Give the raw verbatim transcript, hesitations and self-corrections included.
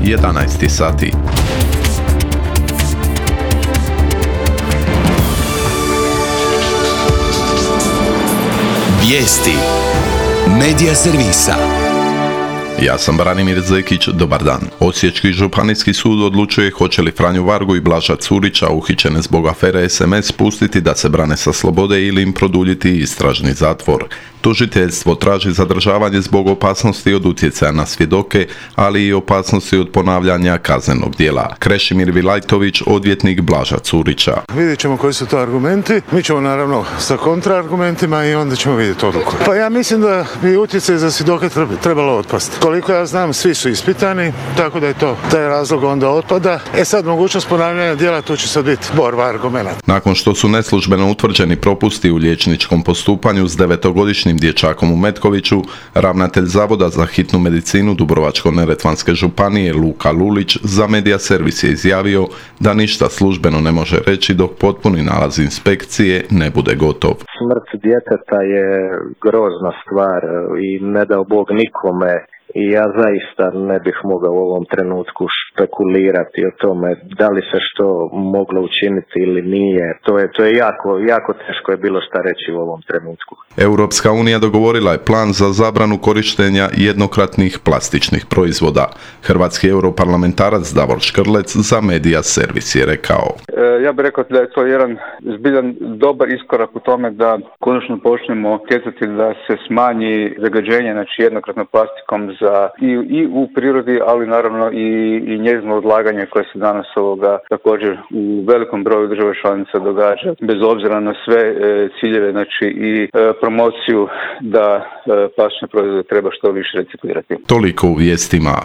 jedanaest sati. Vijesti Medija servisa. Ja sam Branimir Zekić, dobar dan. Osječki županijski sud odlučuje hoće li Franju Vargu i Blaža Curića, uhićene zbog afere es em es, pustiti da se brane sa slobode ili im produljiti istražni zatvor. Tužiteljstvo traži zadržavanje zbog opasnosti od utjecaja na svjedoke, ali i opasnosti od ponavljanja kaznenog djela. Krešimir Vilajtović, odvjetnik Blaža Curića. Vidjet ćemo koji su to argumenti. Mi ćemo naravno sa kontraargumentima i onda ćemo vidjeti odluku. Pa ja mislim da bi utjecaj za svjedoke trebalo otpasti. Koliko ja znam, svi su ispitani, tako da je to taj razlog onda otpada. E sad, mogućnost ponavljanja djela, tu će sad biti borba argumenata. Nakon što su neslužbeno utvrđeni propusti u liječničkom postupanju s devetogodišnjim dječakom u Metkoviću, ravnatelj Zavoda za hitnu medicinu Dubrovačko-neretvanske županije Luka Lulić za Medija servis je izjavio da ništa službeno ne može reći dok potpuni nalaz inspekcije ne bude gotov. Smrt djeteta je grozna stvar i ne dao Bog nikome. I ja zaista ne bih mogao u ovom trenutku špekulirati o tome da li se što moglo učiniti ili nije. To je, to je jako, jako teško je bilo šta reći u ovom trenutku. Europska unija dogovorila je plan za zabranu korištenja jednokratnih plastičnih proizvoda. Hrvatski europarlamentarac Davor Škrlec za Medija servis je rekao. E, ja bih rekao da je to jedan zbiljan dobar iskorak u tome da konačno počnemo utjecati da se smanji zagađenje, znači jednokratnom plastikom za i, i u prirodi, ali naravno i, i njezino odlaganje koje se danas ovoga također u velikom broju država članica događa, bez obzira na sve e, ciljeve, znači i e, promociju da e, plastične proizvode treba što više reciklirati. Toliko u vijestima.